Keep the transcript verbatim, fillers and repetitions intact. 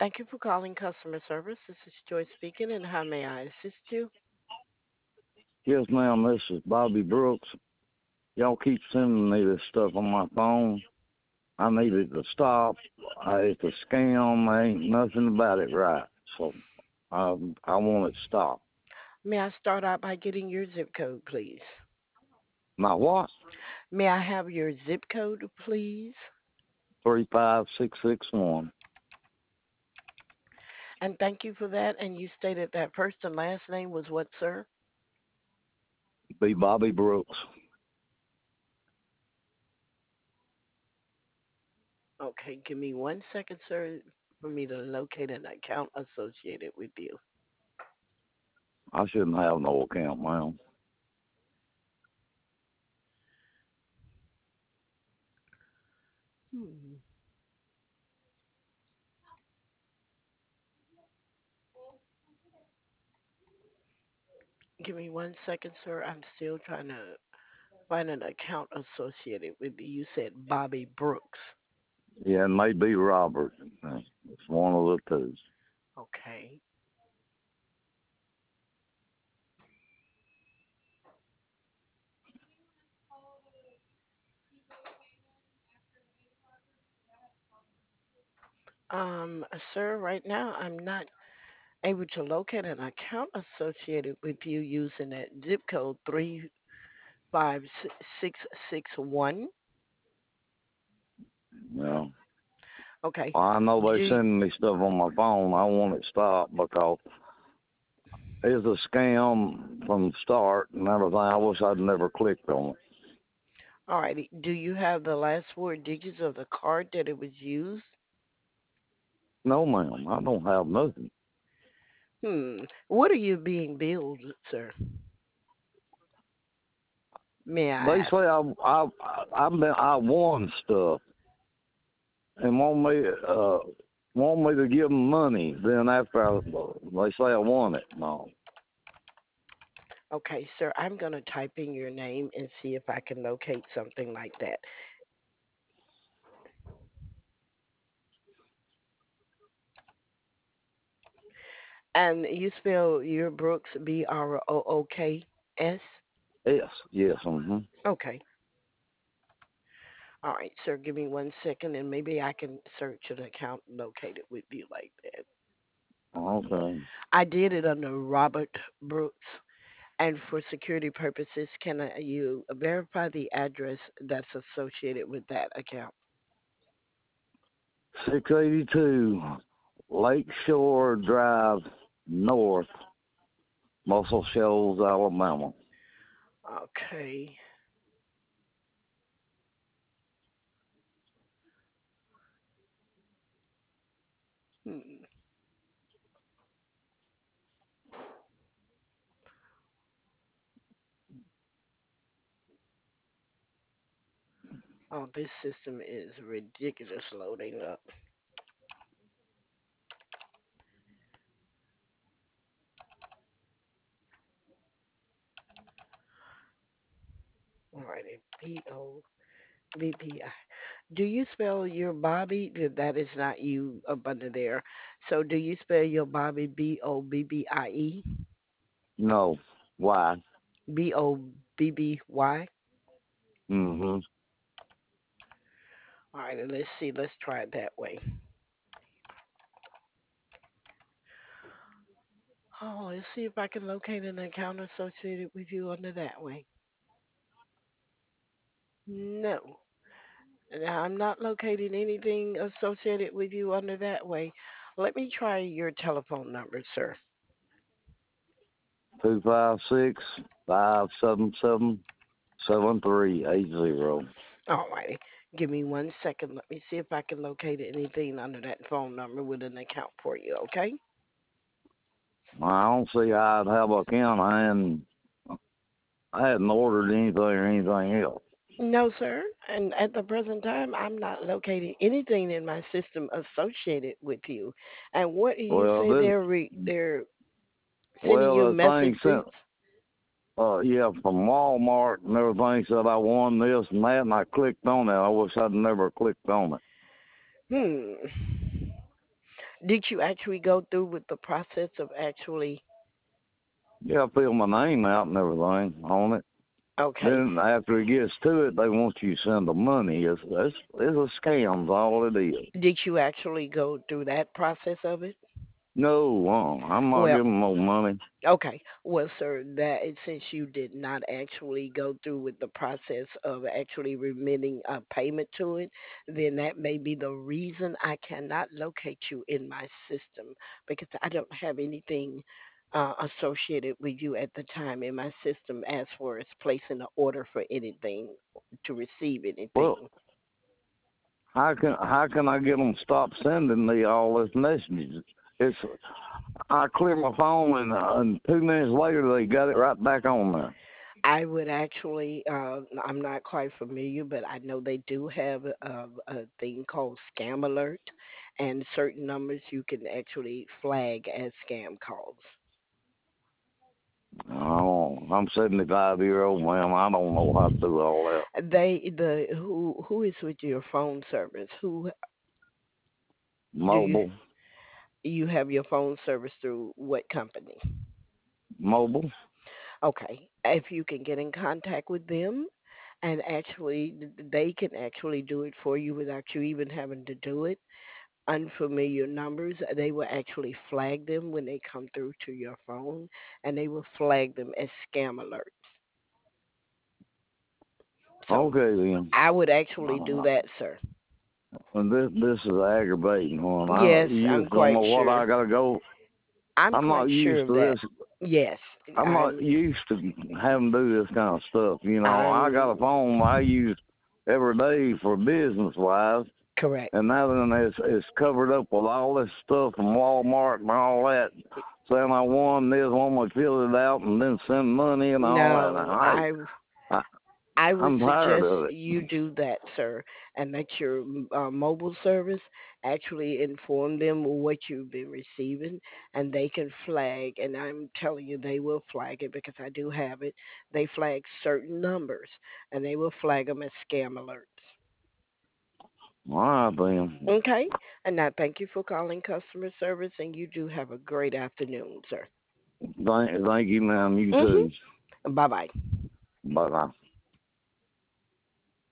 Thank you for calling customer service. This is Joy speaking, and how may I assist you? Yes, ma'am. This is Bobby Brooks. Y'all keep sending me this stuff on my phone. I need it to stop. Uh, it's a scam. There ain't nothing about it right. So um, I want it stopped. May I start out by getting your zip code, please? My what? May I have your zip code, please? Three five six six one. And thank you for that. And you stated that first and last name was what, sir? Be Bobby Brooks. Okay, give me one second, sir, for me to locate an account associated with you. I shouldn't have no account, ma'am. Hmm. Give me one second, sir. I'm still trying to find an account associated with you. You said Bobby Brooks. Yeah, it may be Robert. Uh, It's one of the two. Okay. Um, sir, right now I'm not able to locate an account associated with you using that zip code three five six six one. Yeah. Okay. Well, I know they Do sending me stuff on my phone. I want it stopped because it's a scam from the start and everything. I wish I'd never clicked on it. all righty. Do you have the last four digits of the card that it was used? No, ma'am, I don't have nothing. Hmm. What are you being billed, sir? May I They ask? say I I I been I won stuff and want me uh want me to give them money. Then after I, they say I won it. No, Okay, sir, I'm going to type in your name and see if I can locate something like that. And you spell your Brooks B R O O K S? yes, yes, mm-hmm. Okay. All right, sir, give me one second and maybe I can search an account located with you like that. Okay. I did it under Robert Brooks. And for security purposes, can I, you verify the address that's associated with that account? Six eighty two Lakeshore Drive North, Muscle Shoals, Alabama. Okay. Hmm. Oh, this system is ridiculous loading up. All righty. B O B B I. Do you spell your Bobby? Th- That is not you up under there. So do you spell your Bobby B O B B I E? No, why? B O B B Y? Mm-hmm. All right, let's see. Let's try it that way. Oh, let's see if I can locate an account associated with you under that way. No. Now, I'm not locating anything associated with you under that way. Let me try your telephone number, sir. Two five six five seven seven seven three eight zero. All righty. Give me one second. Let me see if I can locate anything under that phone number with an account for you, okay? I don't see how I'd have a account. I hadn't, I hadn't ordered anything or anything else. No, sir. And at the present time, I'm not locating anything in my system associated with you. And what do you Well, say this, they're re- they're sending you well, the thing messages? sent, uh, yeah, from Walmart and everything said I won this and that, and I clicked on it. I wish I'd never clicked on it. Hmm. Did you actually go through with the process of actually? Yeah, I fill my name out and everything on it. Okay. Then after it gets to it, they want you to send them money. It's it's, it's a scam's all it is. Did you actually go through that process of it? No, uh, I'm not Well, giving no money. okay. Well, sir, that is since you did not actually go through with the process of actually remitting a payment to it, then that may be the reason I cannot locate you in my system because I don't have anything uh, associated with you at the time in my system as far as placing an order for anything to receive anything. Well, how can how can I get them to stop sending me all this messages? It's I clear my phone and, uh, and two minutes later they got it right back on there. I would actually, uh, I'm not quite familiar, but I know they do have a, a thing called Scam Alert, and certain numbers you can actually flag as scam calls. Oh, I'm seventy-five year old man. I don't know how to do all that. They, the who who is with your phone service? Who do you Mobile, you have your phone service through? What company? mobile. Okay, if you can get in contact with them, and actually they can actually do it for you without you even having to do it unfamiliar numbers, they will actually flag them when they come through to your phone, and they will flag them as scam alerts. So Okay then. I would actually do Uh, that, sir. and this this is aggravating one. I, Yes, you I'm just don't quite know what sure. I gotta go. I'm I'm not quite sure used of to that. this. Yes, I'm not I'm. used to having to do this kind of stuff. You know, I got a I'm phone I use every day for business wise, correct. and now then it's it's covered up with all this stuff from Walmart and all that, saying I won this one, we fill it out and then send money and all that. No, Now, hey, I I, I would I'm tired suggest of it. you do that, sir, and let your uh, mobile service actually inform them what you've been receiving, and they can flag. And I'm telling you, they will flag it because I do have it. They flag certain numbers, and they will flag them as scam alerts. All right then. Okay, and now thank you for calling customer service, and you do have a great afternoon, sir. Thank, thank you, ma'am. You Mhm. too. Bye bye. Bye bye.